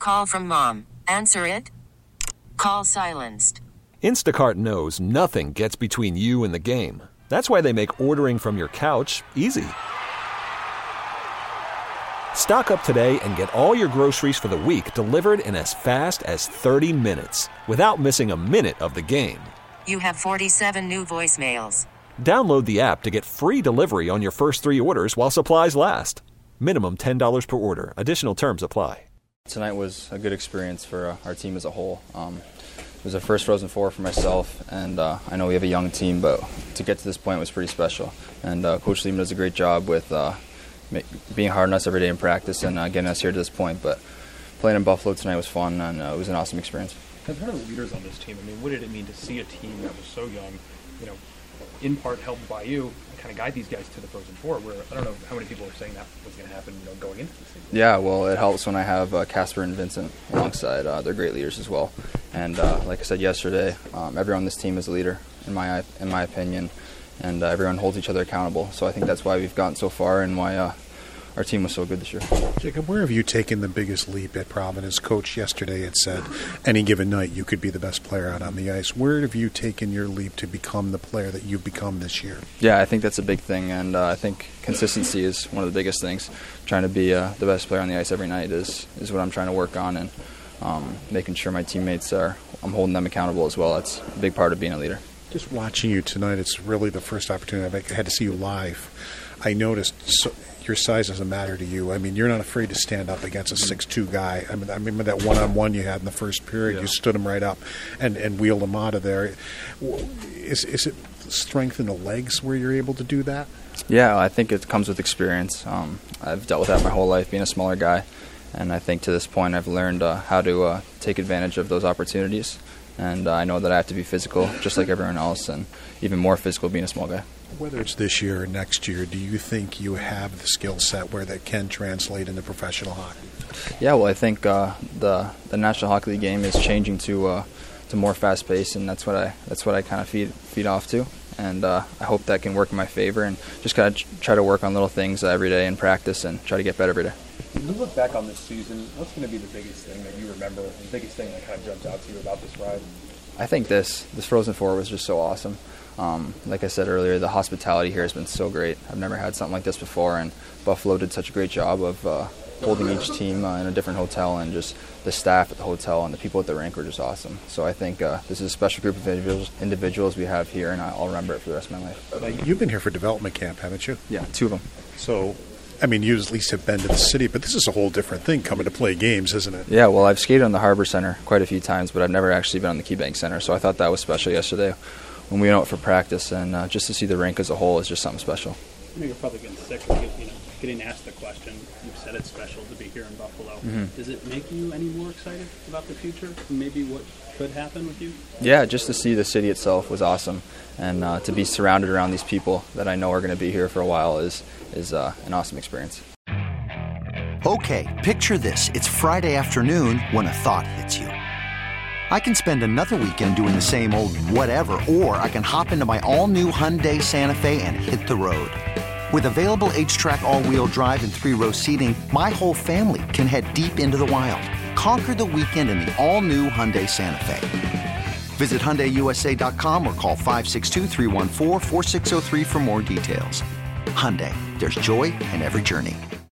call from mom. Answer it. Call silenced. Instacart knows nothing gets between you and the game. That's why they make ordering from your couch easy. Stock up today and get all your groceries for the week delivered in as fast as 30 minutes without missing a minute of the game. You have 47 new voicemails. Download the app to get free delivery on your first 3 orders while supplies last. Minimum $10 per order. Additional terms apply. Tonight was a good experience for our team as a whole. It was our first Frozen Four for myself, and I know we have a young team, but to get to this point was pretty special. And Coach Lehman does a great job with being hard on us every day in practice and getting us here to this point. But playing in Buffalo tonight was fun, and it was an awesome experience. As one of the leaders on this team, I mean, what did it mean to see a team that was so young, in part helped by you, kind of guide these guys to the Frozen Four, where I don't know how many people were saying that was going to happen, going into the season. Yeah, well, it helps when I have Casper and Vincent alongside. They're great leaders as well. And like I said yesterday, everyone on this team is a leader, in my opinion, and everyone holds each other accountable. So I think that's why we've gotten so far and why our team was so good this year. Jacob, where have you taken the biggest leap at Providence? Coach yesterday had said any given night you could be the best player out on the ice. Where have you taken your leap to become the player that you've become this year? Yeah, I think that's a big thing, and I think consistency is one of the biggest things. Trying to be the best player on the ice every night is what I'm trying to work on, and making sure my teammates I'm holding them accountable as well. That's a big part of being a leader. Just watching you tonight, it's really the first opportunity I've had to see you live. I noticed your size doesn't matter to you. I mean, you're not afraid to stand up against a 6'2" guy. I mean, I remember that one-on-one you had in the first period. Yeah. You stood him right up and wheeled him out of there. Is it strength in the legs where you're able to do that? Yeah, I think it comes with experience. I've dealt with that my whole life, being a smaller guy. And I think to this point I've learned how to take advantage of those opportunities. And I know that I have to be physical just like everyone else, and even more physical being a small guy. Whether it's this year or next year, do you think you have the skill set where that can translate into professional hockey? Yeah, well, I think the National Hockey League game is changing to more fast pace, and that's what I kind of feed off to. And I hope that can work in my favor, and just kind of try to work on little things every day in practice and try to get better every day. When you look back on this season, what's going to be the biggest thing that you remember, the biggest thing that kind of jumped out to you about this ride? I think this Frozen Four was just so awesome. Like I said earlier, the hospitality here has been so great. I've never had something like this before, and Buffalo did such a great job of holding each team in a different hotel, and just the staff at the hotel and the people at the rink were just awesome. So I think this is a special group of individuals we have here, and I'll remember it for the rest of my life. You've been here for development camp, haven't you? Yeah, 2 of them. So, I mean, you at least have been to the city, but this is a whole different thing coming to play games, isn't it? Yeah, well, I've skated on the Harbor Center quite a few times, but I've never actually been on the KeyBank Center, so I thought that was special yesterday when we went out for practice, and just to see the rink as a whole is just something special. You're probably getting sick of getting asked the question. You've said it's special to be here in Buffalo. Mm-hmm. Does it make you any more excited about the future? Maybe what could happen with you? Yeah, just to see the city itself was awesome, and to be surrounded around these people that I know are going to be here for a while is an awesome experience. Okay, picture this. It's Friday afternoon when a thought hits you. I can spend another weekend doing the same old whatever, or I can hop into my all-new Hyundai Santa Fe and hit the road. With available H-Track all-wheel drive and 3-row seating, my whole family can head deep into the wild. Conquer the weekend in the all-new Hyundai Santa Fe. Visit HyundaiUSA.com or call 562-314-4603 for more details. Hyundai, there's joy in every journey.